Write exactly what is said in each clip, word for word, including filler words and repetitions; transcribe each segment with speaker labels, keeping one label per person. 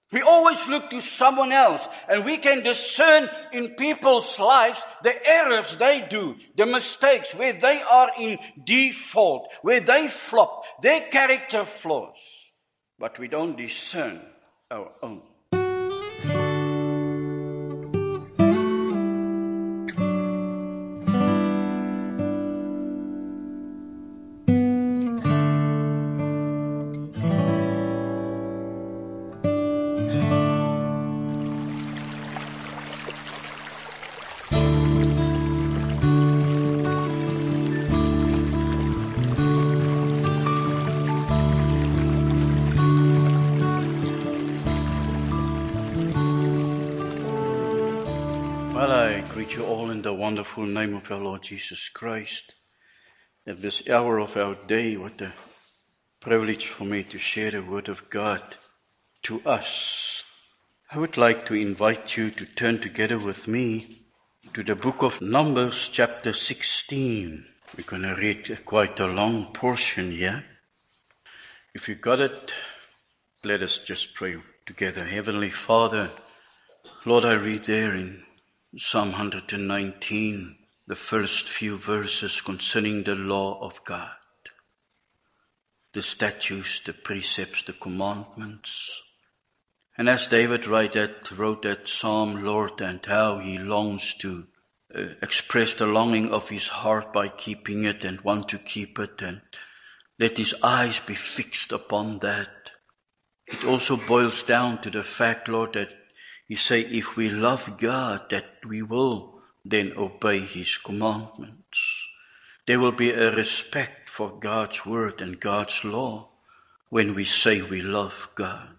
Speaker 1: We always look to someone else, and we can discern in people's lives the errors they do, the mistakes, where they are in default, where they flop, their character flaws. But we don't discern our own. Well, I greet you all in the wonderful name of our Lord Jesus Christ. At this hour of our day, what a privilege for me to share the word of God to us. I would like to invite you to turn together with me to the book of Numbers, chapter sixteen. We're going to read quite a long portion here. If you got it, let us just pray together. Heavenly Father, Lord, I read there in Psalm one hundred nineteen, the first few verses concerning the law of God, the statutes, the precepts, the commandments. And as David wrote that, wrote that psalm, Lord, and how he longs to uh, express the longing of his heart by keeping it and want to keep it, and let his eyes be fixed upon that. It also boils down to the fact, Lord, that you say, if we love God, that we will then obey His commandments. There will be a respect for God's word and God's law when we say we love God.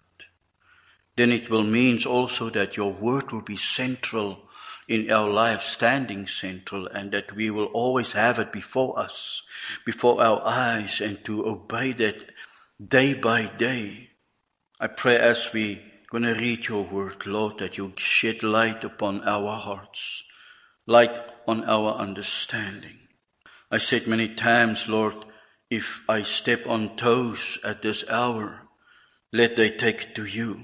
Speaker 1: Then it will mean also that your word will be central in our lives, standing central, and that we will always have it before us, before our eyes, and to obey that day by day. I pray as we going to read your word, Lord, that you shed light upon our hearts, light on our understanding. I said many times, Lord, if I step on toes at this hour, let they take it to you.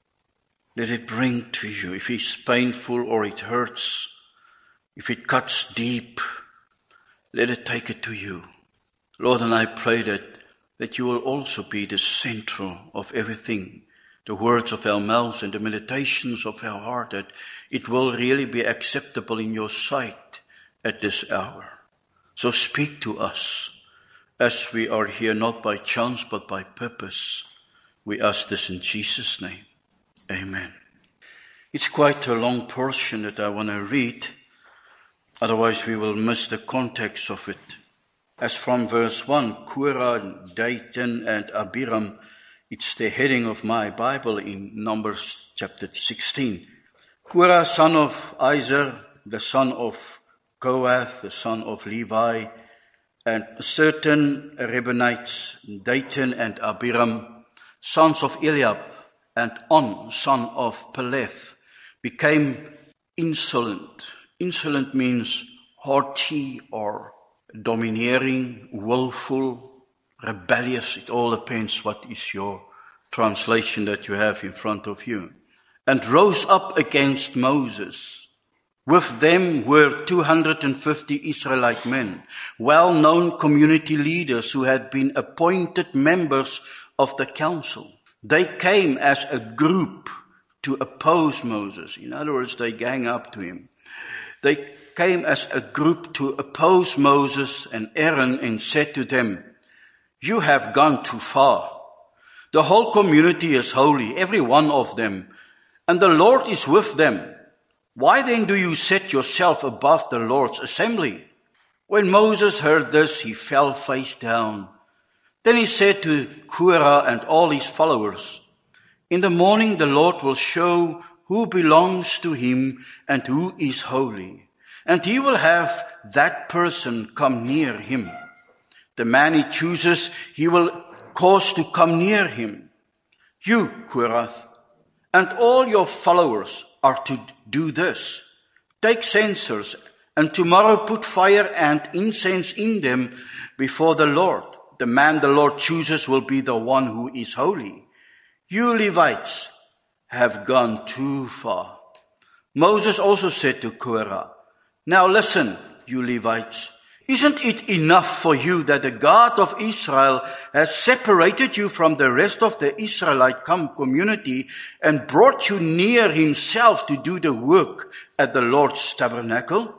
Speaker 1: Let it bring to you. If it's painful or it hurts, if it cuts deep, let it take it to you. Lord, and I pray that, that you will also be the central of everything, the words of our mouths and the meditations of our heart, that it will really be acceptable in your sight at this hour. So speak to us as we are here, not by chance, but by purpose. We ask this in Jesus' name. Amen. It's quite a long portion that I want to read. Otherwise we will miss the context of it. As from verse one, Korah, Dathan, and Abiram, it's the heading of my Bible in Numbers chapter sixteen. Korah, son of Izhar, the son of Kohath, the son of Levi, and certain Reubenites, Dathan and Abiram, sons of Eliab, and On, son of Peleth, became insolent. Insolent means haughty or domineering, willful, rebellious. It all depends what is your translation that you have in front of you. And rose up against Moses. With them were two hundred fifty Israelite men, well-known community leaders who had been appointed members of the council. They came as a group to oppose Moses. In other words, they gang up to him. They came as a group to oppose Moses and Aaron and said to them, "You have gone too far. The whole community is holy, every one of them, and the Lord is with them. Why then do you set yourself above the Lord's assembly?" When Moses heard this, he fell face down. Then he said to Korah and all his followers, "In the morning the Lord will show who belongs to him and who is holy, and he will have that person come near him. The man he chooses, he will cause to come near him. You, Korah, and all your followers are to do this. Take censers, and tomorrow put fire and incense in them before the Lord. The man the Lord chooses will be the one who is holy. You Levites, have gone too far. Moses also said to Korah, now listen, you Levites, isn't it enough for you that the God of Israel has separated you from the rest of the Israelite community and brought you near himself to do the work at the Lord's tabernacle?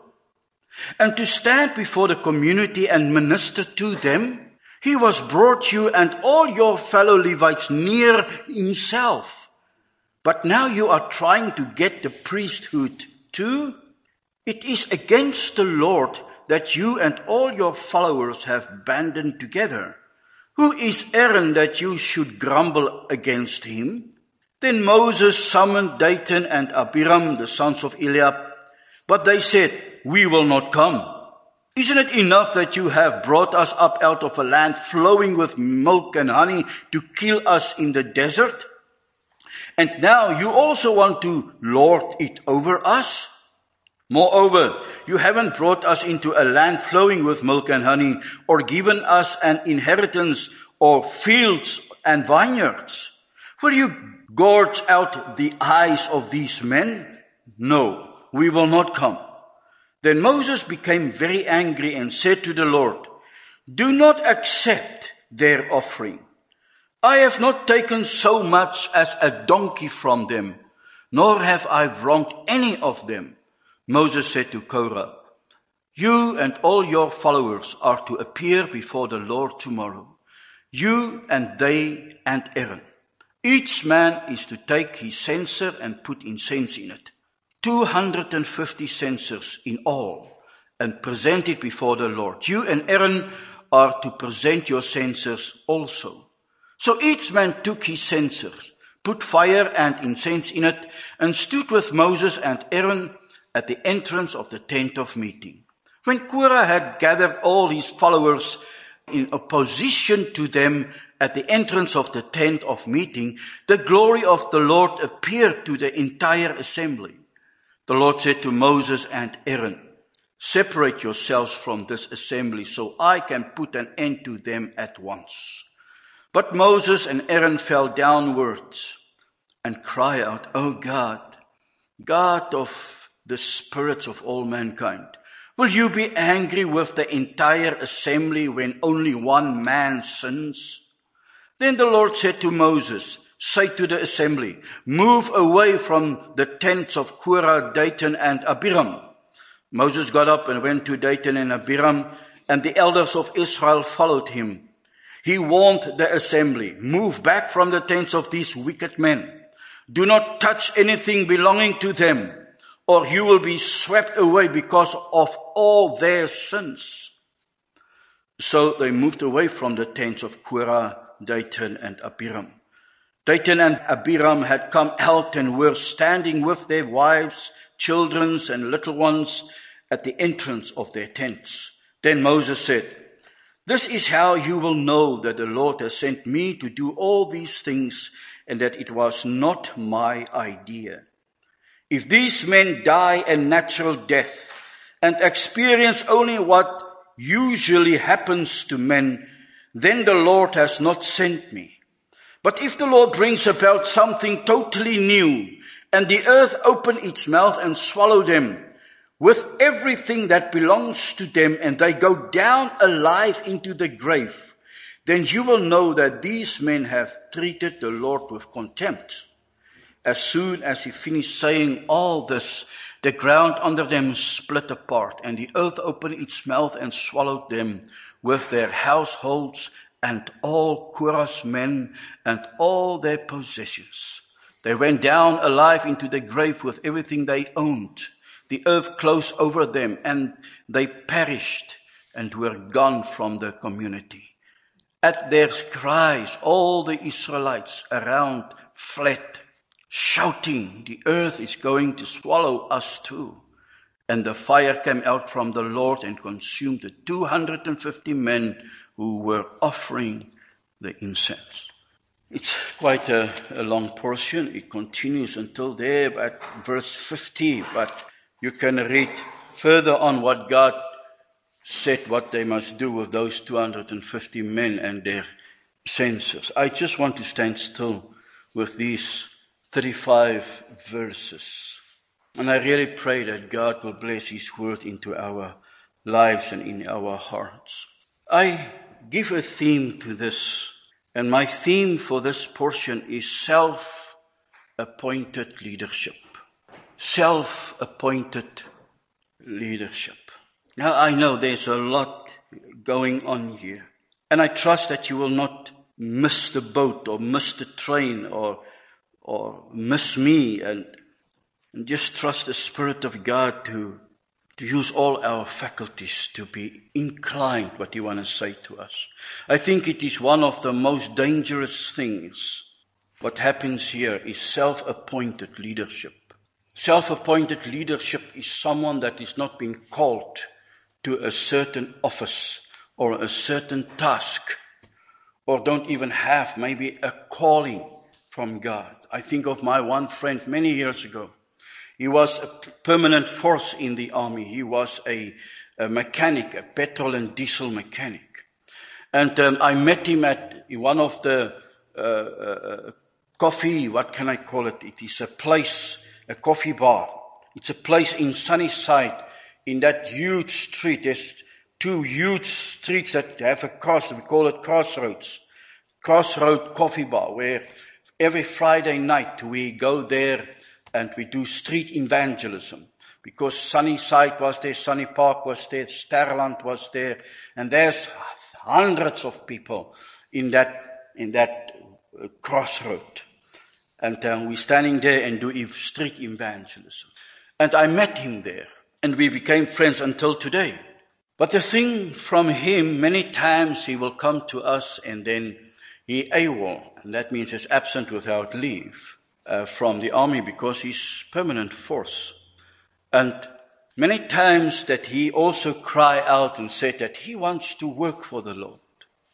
Speaker 1: And to stand before the community and minister to them? He was brought you and all your fellow Levites near himself. But now you are trying to get the priesthood too? It is against the Lord that you and all your followers have banded together. Who is Aaron that you should grumble against him? Then Moses summoned Dathan and Abiram, the sons of Eliab, but they said, we will not come. Isn't it enough that you have brought us up out of a land flowing with milk and honey to kill us in the desert? And now you also want to lord it over us? Moreover, you haven't brought us into a land flowing with milk and honey, or given us an inheritance or fields and vineyards. Will you gorge out the eyes of these men? No, we will not come. Then Moses became very angry and said to the Lord, do not accept their offering. I have not taken so much as a donkey from them, nor have I wronged any of them. Moses said to Korah, you and all your followers are to appear before the Lord tomorrow, you and they and Aaron. Each man is to take his censer and put incense in it, two hundred fifty censers in all, and present it before the Lord. You and Aaron are to present your censers also. So each man took his censers, put fire and incense in it, and stood with Moses and Aaron at the entrance of the tent of meeting. When Korah had gathered all his followers in opposition to them at the entrance of the tent of meeting, the glory of the Lord appeared to the entire assembly. The Lord said to Moses and Aaron, separate yourselves from this assembly so I can put an end to them at once. But Moses and Aaron fell downwards and cried out, O God, God of the spirits of all mankind, will you be angry with the entire assembly when only one man sins? Then the Lord said to Moses, say to the assembly, move away from the tents of Korah, Dathan, and Abiram. Moses got up and went to Dathan and Abiram, and the elders of Israel followed him. He warned the assembly, move back from the tents of these wicked men. Do not touch anything belonging to them, or you will be swept away because of all their sins. So they moved away from the tents of Korah, Dathan, and Abiram. Dathan and Abiram had come out and were standing with their wives, children, and little ones at the entrance of their tents. Then Moses said, this is how you will know that the Lord has sent me to do all these things and that it was not my idea. If these men die a natural death and experience only what usually happens to men, then the Lord has not sent me. But if the Lord brings about something totally new, and the earth open its mouth and swallow them, with everything that belongs to them, and they go down alive into the grave, then you will know that these men have treated the Lord with contempt. As soon as he finished saying all this, the ground under them split apart, and the earth opened its mouth and swallowed them with their households and all Korah's men and all their possessions. They went down alive into the grave with everything they owned. The earth closed over them, and they perished and were gone from the community. At their cries, all the Israelites around fled, shouting, the earth is going to swallow us too. And the fire came out from the Lord and consumed the two hundred fifty men who were offering the incense. It's quite a, a long portion. It continues until there at verse fifty, but you can read further on what God said, what they must do with those two hundred fifty men and their censers. I just want to stand still with these thirty-five verses. And I really pray that God will bless His word into our lives and in our hearts. I give a theme to this, and my theme for this portion is self-appointed leadership. Self-appointed leadership. Now I know there's a lot going on here, and I trust that you will not miss the boat or miss the train or or miss me, and, and just trust the Spirit of God to to use all our faculties to be inclined what He wants to say to us. I think it is one of the most dangerous things. What happens here is self-appointed leadership. Self-appointed leadership is someone that is not being called to a certain office or a certain task, or don't even have maybe a calling from God. I think of my one friend many years ago. He was a permanent force in the army. He was a, a mechanic, a petrol and diesel mechanic. And um, I met him at in one of the uh, uh, coffee, what can I call it? It is a place, a coffee bar. It's a place in Sunnyside, in that huge street. There's two huge streets that have a cross. We call it Crossroads. Crossroad Coffee Bar, where every Friday night we go there and we do street evangelism. Because Sunnyside was there, Sunny Park was there, Sterland was there, and there's hundreds of people in that in that uh, crossroad. And um, we're standing there and do street evangelism. And I met him there, and we became friends until today. But the thing from him, many times he will come to us and then he AWOL, and that means he's absent without leave uh, from the army because he's permanent force. And many times that he also cry out and said that he wants to work for the Lord.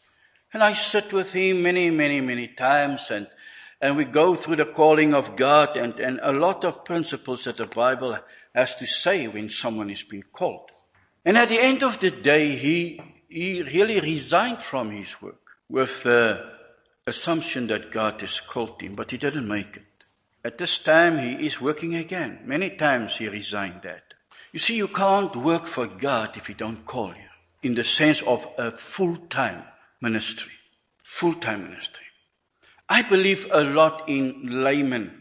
Speaker 1: And I sit with him many, many, many times, and and we go through the calling of God and, and a lot of principles that the Bible has to say when someone is being called. And at the end of the day, he he really resigned from his work with the assumption that God has called him, but he didn't make it. At this time, he is working again. Many times he resigned that. You see, you can't work for God if He don't call you, in the sense of a full-time ministry. Full-time ministry. I believe a lot in laymen.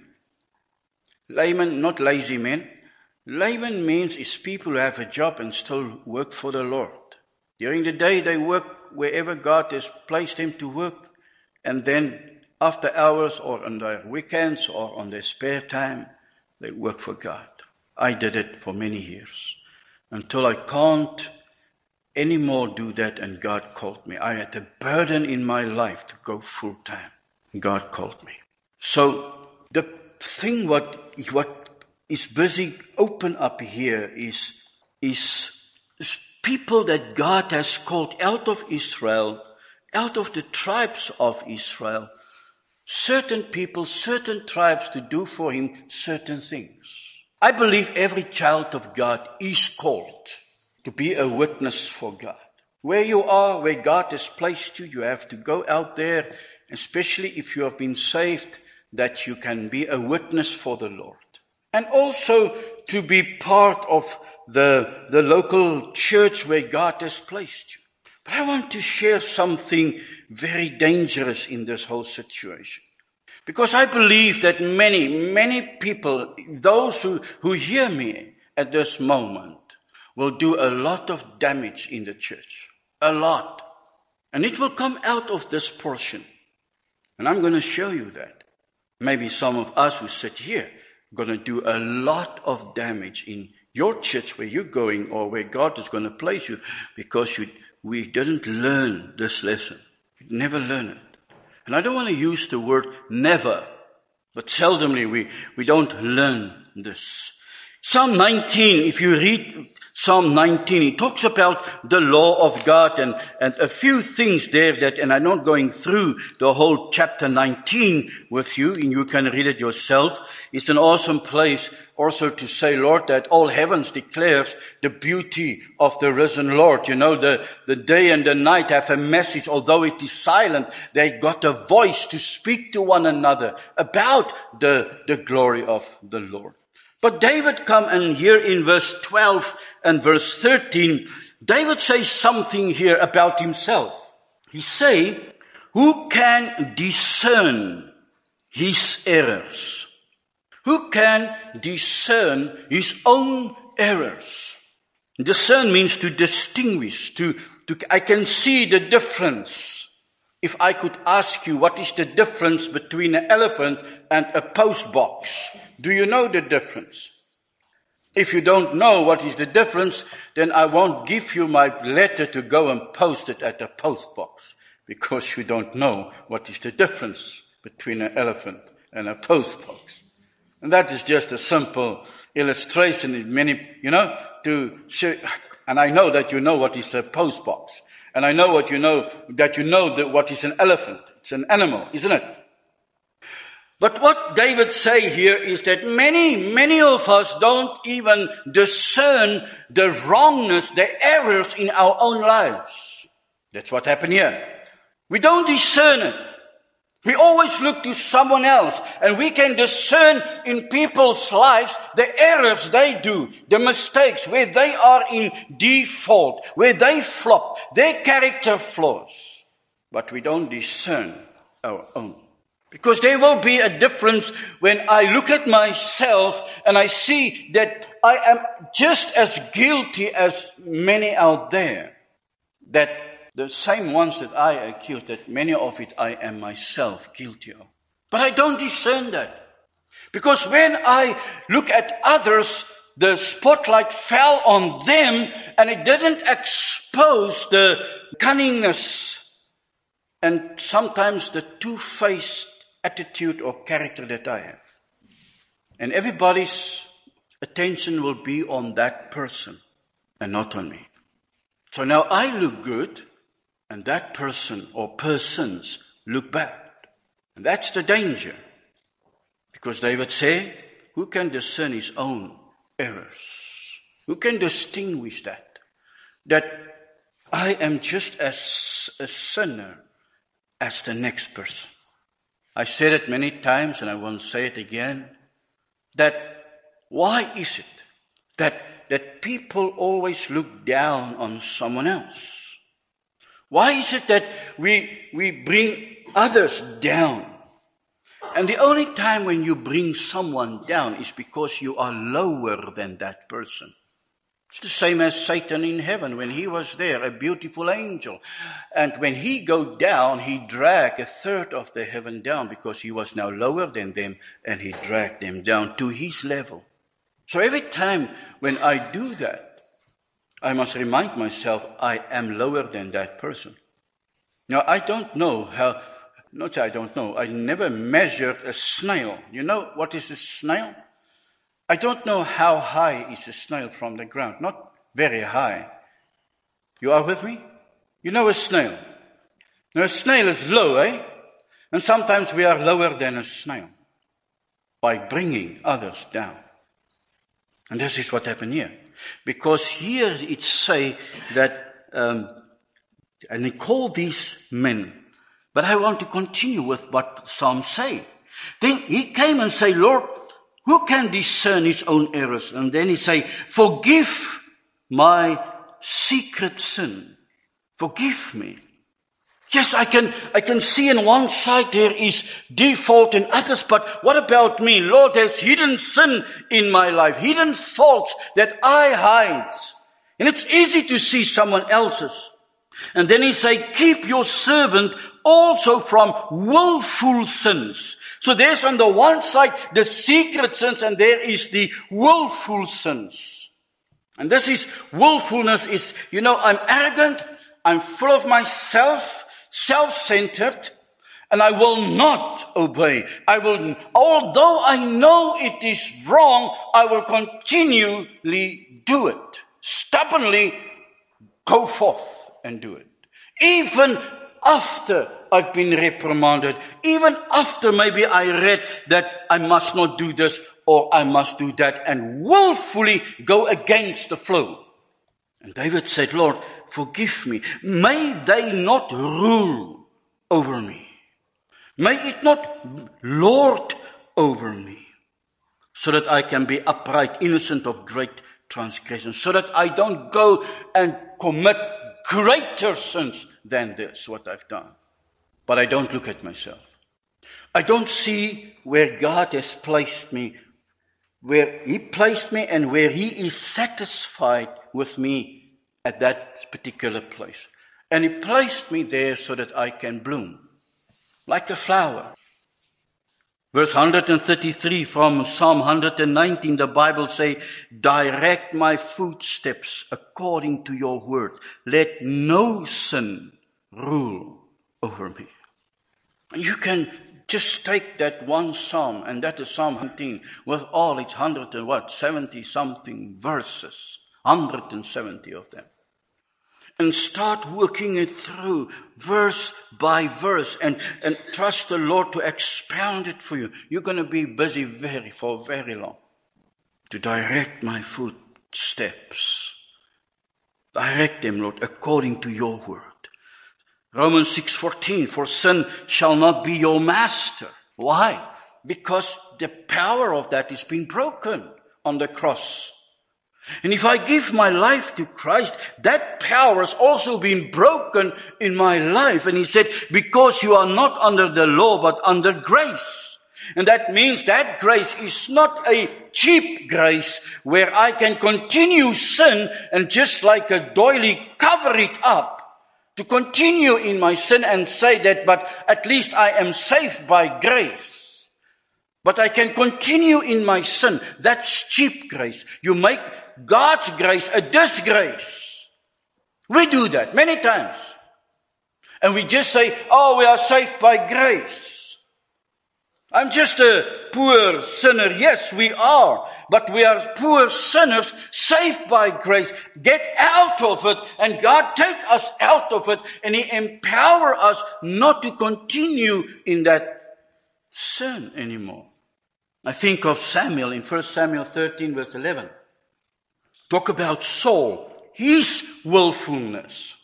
Speaker 1: Laymen, not lazy men. Layman means is people who have a job and still work for the Lord. During the day they work wherever God has placed them to work, and then after hours or on their weekends or on their spare time, they work for God. I did it for many years until I can't anymore do that, and God called me. I had a burden in my life to go full time. God called me. So the thing what what is busy open up here is, is, is people that God has called out of Israel, out of the tribes of Israel, certain people, certain tribes to do for Him certain things. I believe every child of God is called to be a witness for God. Where you are, where God has placed you, you have to go out there, especially if you have been saved, that you can be a witness for the Lord. And also to be part of the, the local church where God has placed you. But I want to share something very dangerous in this whole situation. Because I believe that many, many people, those who, who hear me at this moment, will do a lot of damage in the church. A lot. And it will come out of this portion. And I'm going to show you that. Maybe some of us who sit here are going to do a lot of damage in your church where you're going, or where God is going to place you, because you, we didn't learn this lesson. We never learn it. And I don't want to use the word never, but seldomly we, we don't learn this. Psalm nineteen, if you read Psalm nineteen, he talks about the law of God and, and a few things there that, and I'm not going through the whole chapter nineteen with you, and you can read it yourself. It's an awesome place also to say, Lord, that all heavens declares the beauty of the risen Lord. You know, the, the day and the night have a message, although it is silent, they got a voice to speak to one another about the, the glory of the Lord. But David come, and here in verse twelve and verse thirteen, David says something here about himself. He say, who can discern his errors? Who can discern his own errors? Discern means to distinguish, to, to, I can see the difference. If I could ask you, what is the difference between an elephant and a post box? Do you know the difference? If you don't know what is the difference, then I won't give you my letter to go and post it at the post box, because you don't know what is the difference between an elephant and a post box. And that is just a simple illustration in many, you know, to show, and I know that you know what is a post box. And I know what you know, that you know that what is an elephant. It's an animal, isn't it? But what David say here is that many, many of us don't even discern the wrongness, the errors in our own lives. That's what happened here. We don't discern it. We always look to someone else, and we can discern in people's lives the errors they do, the mistakes, where they are in default, where they flop, their character flaws. But we don't discern our own. Because there will be a difference when I look at myself and I see that I am just as guilty as many out there. That the same ones that I accuse, that many of it I am myself guilty of. But I don't discern that. Because when I look at others, the spotlight fell on them and it didn't expose the cunningness and sometimes the two-faced attitude or character that I have. And everybody's attention will be on that person and not on me. So now I look good and that person or persons look bad. And that's the danger. Because David said, who can discern his own errors? Who can distinguish that? That I am just as a sinner as the next person. I said it many times and I won't say it again, that why is it that, that people always look down on someone else? Why is it that we, we bring others down? And the only time when you bring someone down is because you are lower than that person. It's the same as Satan in heaven when he was there, a beautiful angel. And when he go down, he dragged a third of the heaven down because he was now lower than them and he dragged them down to his level. So every time when I do that, I must remind myself I am lower than that person. Now I don't know how, not that I don't know, I never measured a snail. You know what is a snail? I don't know how high is a snail from the ground. Not very high. You are with me? You know a snail. Now a snail is low, eh? And sometimes we are lower than a snail by bringing others down. And this is what happened here. Because here it say that, um, and he called these men. But I want to continue with what Psalm say. Then he came and say, Lord, who can discern his own errors? And then he say, forgive my secret sin. Forgive me. Yes, I can, I can see on one side there is default in others, but what about me? Lord, there's hidden sin in my life, hidden faults that I hide. And it's easy to see someone else's. And then he say, keep your servant also from willful sins. So there's on the one side the secret sins and there is the willful sins. And this is willfulness is, you know, I'm arrogant, I'm full of myself, self-centered, and I will not obey. I will, although I know it is wrong, I will continually do it. stubbornly go forth and do it. Even after I've been reprimanded, even after maybe I read that I must not do this or I must do that, and willfully go against the flow. And David said, Lord, forgive me. May they not rule over me. May it not lord over me, so that I can be upright, innocent of great transgression, so that I don't go and commit greater sins than this, what I've done. But I don't look at myself. I don't see where God has placed me, where He placed me and where He is satisfied with me at that particular place. And He placed me there so that I can bloom like a flower. Verse one hundred thirty-three from Psalm one hundred nineteen, the Bible say, direct my footsteps according to your word. Let no sin rule over me. And you can just take that one psalm, and that is Psalm nineteen, with all its hundred and what, seventy something verses, one hundred seventy of them, and start working it through verse by verse, and, and trust the Lord to expound it for you. You're going to be busy very, for very long. To direct my footsteps. Direct them, Lord, according to your word. Romans six fourteen, for sin shall not be your master. Why? Because the power of that is being broken on the cross. And if I give my life to Christ, that power has also been broken in my life. And he said, because you are not under the law, but under grace. And that means that grace is not a cheap grace where I can continue sin and just like a doily cover it up. To continue in my sin and say that, but at least I am saved by grace. But I can continue in my sin. That's cheap grace. You make God's grace a disgrace. We do that many times. And we just say, oh, we are saved by grace. I'm just a poor sinner. Yes, we are. But we are poor sinners saved by grace. Get out of it, and God take us out of it, and He empower us not to continue in that sin anymore. I think of Samuel in First Samuel thirteen verse eleven. Talk about Saul, his willfulness.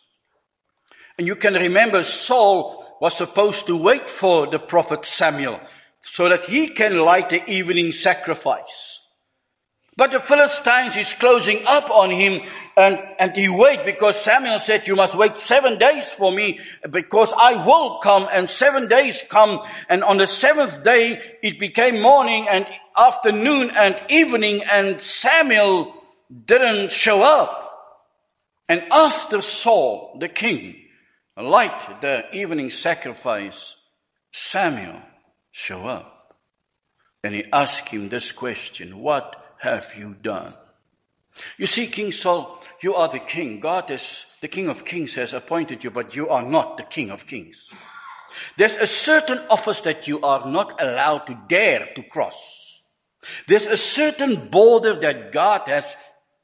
Speaker 1: And you can remember Saul was supposed to wait for the prophet Samuel so that he can light the evening sacrifice. But the Philistines is closing up on him, and, and he wait because Samuel said, you must wait seven days for me because I will come. And seven days come, and on the seventh day it became morning and afternoon and evening, and Samuel didn't show up. And after Saul, the king, light the evening sacrifice, Samuel show up. And he asked him this question, what have you done? You see, King Saul, you are the king. God is, the King of Kings has appointed you, but you are not the King of Kings. There's a certain office that you are not allowed to dare to cross. There's a certain border that God has,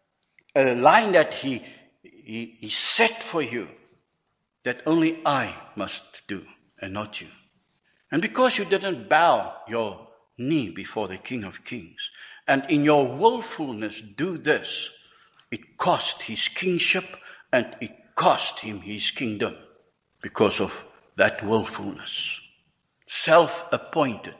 Speaker 1: a line that he, he, he set for you, that only I must do and not you. And because you didn't bow your knee before the King of Kings, and in your willfulness do this, it cost his kingship and it cost him his kingdom because of that willfulness. Self-appointed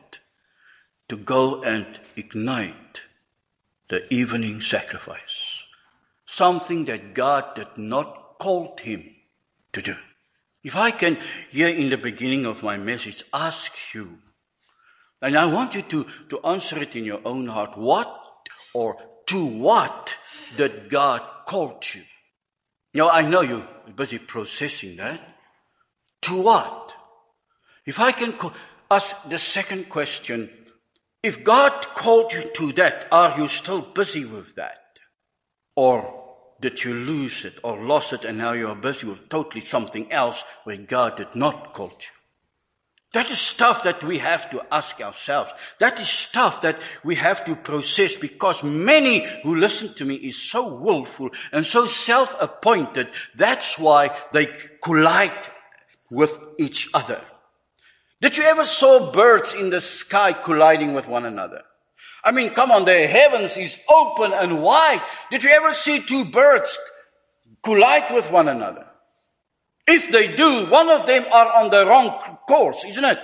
Speaker 1: to go and ignite the evening sacrifice. Something that God did not call him to do. If I can, here in the beginning of my message, ask you, and I want you to, to answer it in your own heart. What or to what did God call you? Now, I know you're busy processing that. To what? If I can co- ask the second question, if God called you to that, are you still busy with that? Or did you lose it or lost it and now you are busy with totally something else where God did not call you? That is stuff that we have to ask ourselves. That is stuff that we have to process, because many who listen to me is so willful and so self-appointed. That's why they collide with each other. Did you ever saw birds in the sky colliding with one another? I mean, come on, the heavens is open and wide. Did you ever see two birds collide with one another? If they do, one of them are on the wrong course, isn't it?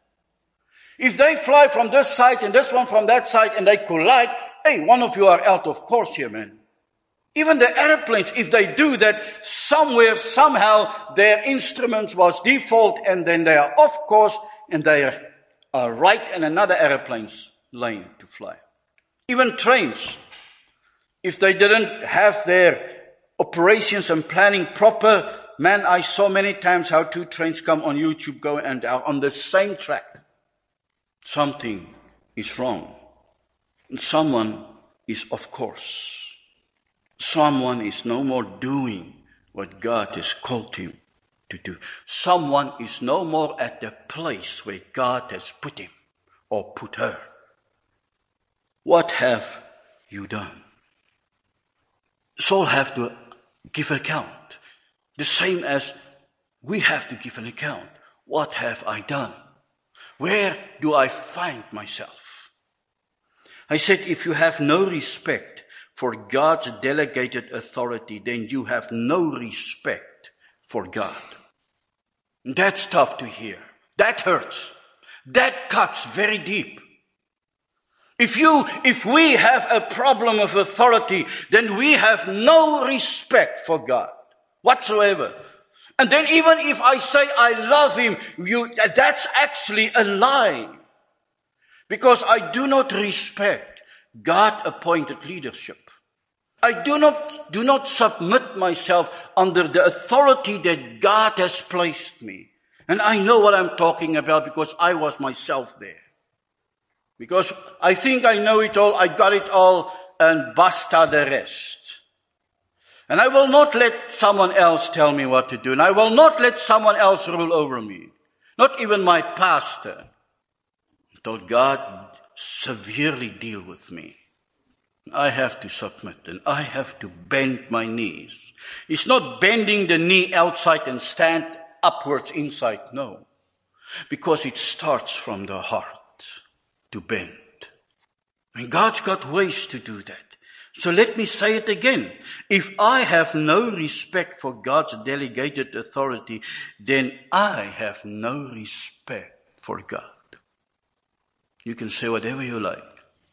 Speaker 1: If they fly from this side and this one from that side and they collide, hey, one of you are out of course here, man. Even the airplanes, if they do that, somewhere, somehow, their instruments was default and then they are off course and they are right in another airplane's lane to fly. Even trains, if they didn't have their operations and planning proper, man, I saw many times how two trains come on YouTube, go and are on the same track. Something is wrong. And someone is off course. Someone is no more doing what God has called him to do. Someone is no more at the place where God has put him or put her. What have you done? Saul have to give account. The same as we have to give an account. What have I done? Where do I find myself? I said, if you have no respect for God's delegated authority, then you have no respect for God. That's tough to hear. That hurts. That cuts very deep. If you, if we have a problem of authority, then we have no respect for God whatsoever. And then even if I say I love him, you, that's actually a lie. Because I do not respect God-appointed leadership. I do not, do not submit myself under the authority that God has placed me. And I know what I'm talking about because I was myself there. Because I think I know it all, I got it all, and basta the rest. And I will not let someone else tell me what to do. And I will not let someone else rule over me. Not even my pastor. Until God severely deal with me. I have to submit and I have to bend my knees. It's not bending the knee outside and stand upwards inside. No. Because it starts from the heart to bend. And God's got ways to do that. So let me say it again. If I have no respect for God's delegated authority, then I have no respect for God. You can say whatever you like.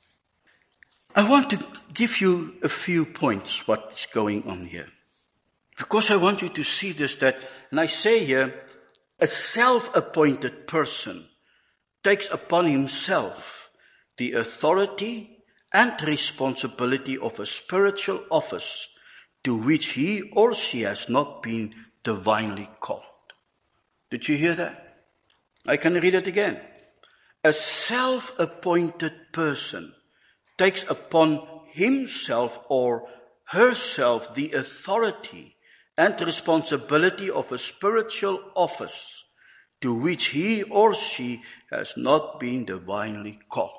Speaker 1: I want to give you a few points what's going on here. Because I want you to see this, that, and I say here, a self-appointed person takes upon himself the authority and responsibility of a spiritual office to which he or she has not been divinely called. Did you hear that? I can read it again. A self-appointed person takes upon himself or herself the authority and responsibility of a spiritual office to which he or she has not been divinely called.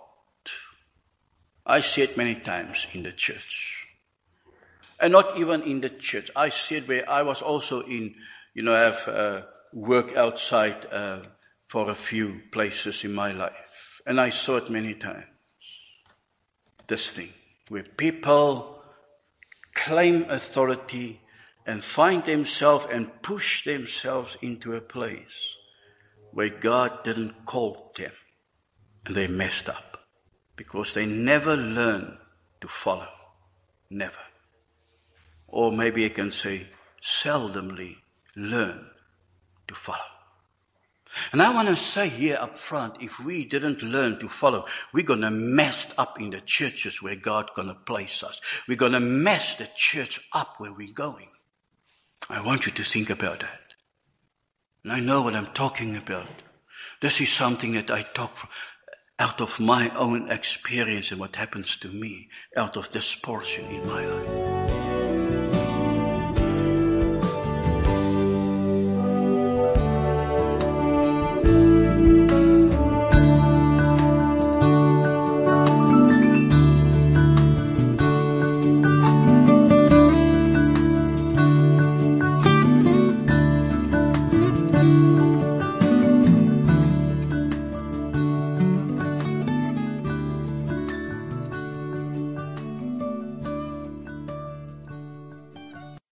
Speaker 1: I see it many times in the church. And not even in the church. I see it where I was also in, you know, have uh, work outside uh, for a few places in my life. And I saw it many times. This thing, where people claim authority and find themselves and push themselves into a place where God didn't call them. And they messed up. Because they never learn to follow. Never. Or maybe I can say, seldomly learn to follow. And I want to say here up front, if we didn't learn to follow, we're going to mess up in the churches where God's going to place us. We're going to mess the church up where we're going. I want you to think about that. And I know what I'm talking about. This is something that I talk from. Out of my own experience and what happens to me, out of this portion in my life.